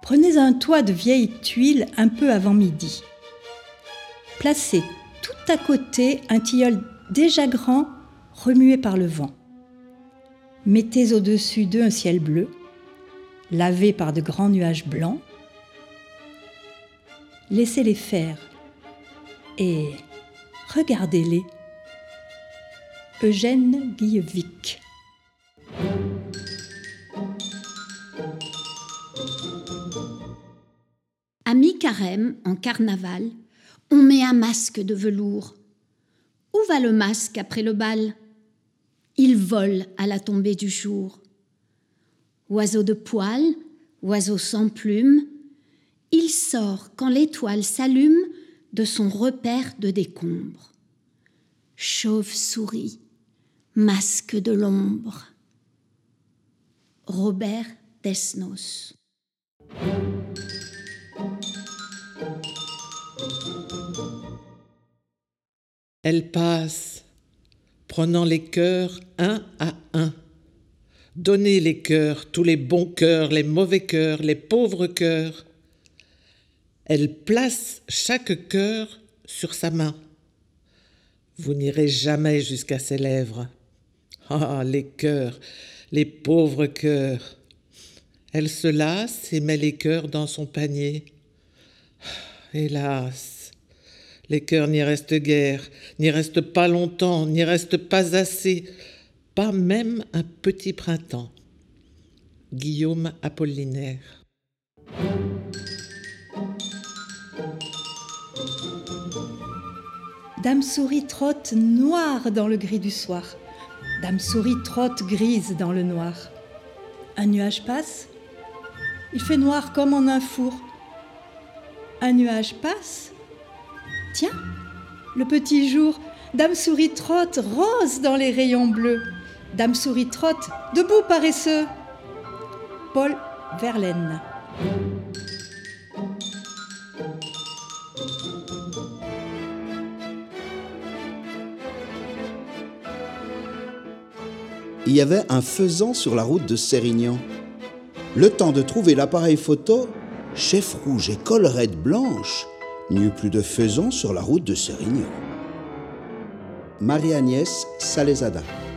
Prenez un toit de vieille tuile un peu avant midi. Placez tout à côté un tilleul déjà grand, remué par le vent. Mettez au-dessus d'eux un ciel bleu, lavé par de grands nuages blancs. Laissez-les faire et regardez-les. Eugène Guillevic. À mi-carême, en carnaval, on met un masque de velours. Où va le masque après le bal ? Il vole à la tombée du jour. Oiseau de poil, oiseau sans plume, il sort quand l'étoile s'allume de son repère de décombre. Chauve-souris, masque de l'ombre. Robert Desnos. Elle passe, prenant les cœurs un à un. Donnez les cœurs, tous les bons cœurs, les mauvais cœurs, les pauvres cœurs. Elle place chaque cœur sur sa main. Vous n'irez jamais jusqu'à ses lèvres. Ah, les cœurs, les pauvres cœurs. Elle se lasse et met les cœurs dans son panier. Hélas, les cœurs n'y restent guère, n'y restent pas longtemps, n'y restent pas assez, pas même un petit printemps. Guillaume Apollinaire. Dame Souris trotte noire dans le gris du soir. Dame Souris trotte grise dans le noir. Un nuage passe. Il fait noir comme en un four. Un nuage passe. Tiens, le petit jour, Dame Souris trotte rose dans les rayons bleus. Dame Souris trotte debout paresseux. Paul Verlaine. Il y avait un faisan sur la route de Sérignan. Le temps de trouver l'appareil photo, chef rouge et collerette blanche, n'y eut plus de faisan sur la route de Sérignan. Marie-Agnès Salezada.